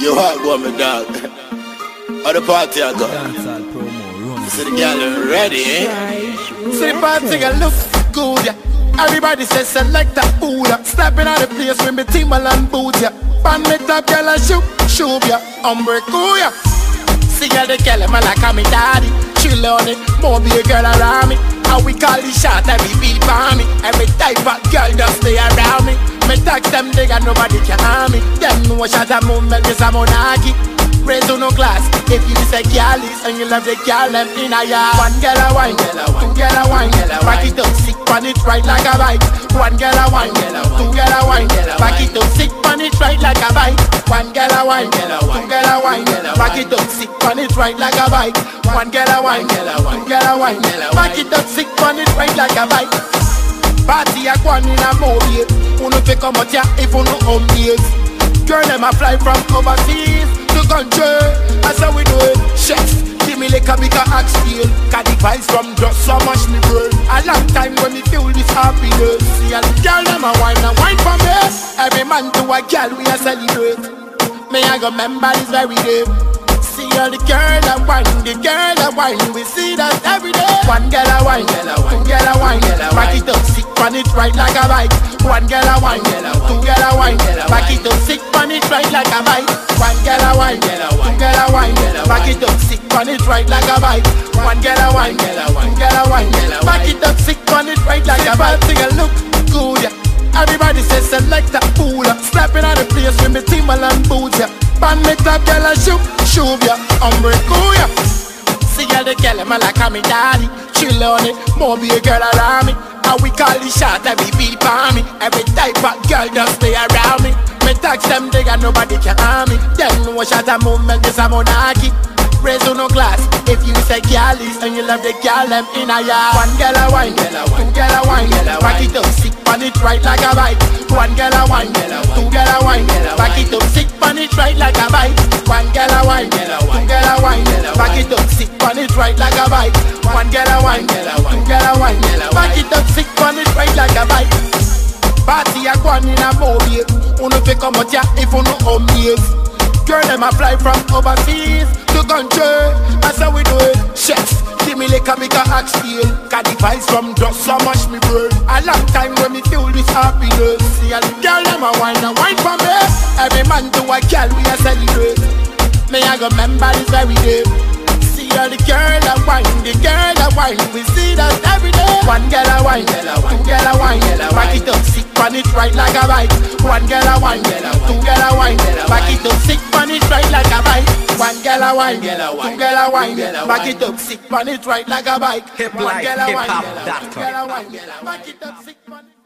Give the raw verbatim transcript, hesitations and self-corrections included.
You walk go me dog. How the party I go? See the girl ready, eh? See the party I look good, yeah. Everybody says select a food, yeah. Stepping out the place with me Timberland boots, yeah. Pan me top girl and shoot, shoot, yeah. Umbre cool, yeah. See all the girl, man like me daddy. Chill on it, more be a girl around me. How we call the shot, every beat for me. Every type of girl just stay around me. Me text them, they got nobody can harm me. Them know shot a movement, is a monarchy. Raise on no glass, if you say girlies and you love the girl, them in a yard. One girl a wine, two girl a wine, back it up, sick on it right like a bike. One girl a wine, two girl a wine, back it up, sick on it right like a bike. One girl a wine, two girl a wine, back it up, sick on it right like a bike. One girl a wine, two girl a wine, back it up, sick on it right like a bike. Party a go on in a movie, who no pick up much ya if you no home days. Girl them a fly from overseas to country, that's how we do it. Chef, give me like a bigger axe steel. Got the vibes from just so much me burn. A long time when me feel this happiness. See all the girl them a wine and wine for me. Every man to a girl we a celebrate. Me I go remember this very day. See all the girl that wine, the girl that wine, we see that every day. One girl a wine, two girl a wine, back it up, sick on it right like a bike. One girl a wine, two girl a wine, back it up, sick on it right like a bike. One girl a wine, two girl a wine, back it up, sick on it right like a bike. One girl a wine, two girl a wine, back it up, sick on it right like a bike. Sing a look good, yeah. Everybody says select a fool, slapping on the place with me Timberland boots, yeah. Pan me top girl and shoot, shoot, yeah. Umbre cool, yeah. See all the girl, man like me daddy. Chill on it, more be a girl around me. How we call the shot, every beat for me. Every type of girl just stay around me. Me text them, they got nobody can harm me. Them know shot a movement, is a monarchy. Raise on no glass, if you say girlies and you love the girl, them in a yard. One girl a wine, two girl a wine, back it up, sick on it right like a bike. One girl a wine, two girl a wine, back it up, sick on it right like a bike. One girl a wine, two girl a wine, back it up, sick on it right like a bike. One girl a wine, two girl a wine, back it up, sick on it right like a bike. Party a go on in a movie, who no pick up much ya if you no home days. Girl them a fly from overseas to country, that's how we do it. Chef, give me like a bigger axe steel. Got the vibes from just so much me burn. A long time when me feel this happiness. See all the girl them a wine and wine for me. Every man to a girl we a celebrate. Me I go remember this very day. See all the girl that wine, the girl that wine, we see that every day. One girl a wine, two girl a wine, back it up, sick on it right like a bike. One girl a wine, two girl a wine, back it up, sick on it right like a bike. One girl a wine, two girl a wine, back it up, sick on it right like a bike. Hip like hip hop dot com. Back it up, sick on it.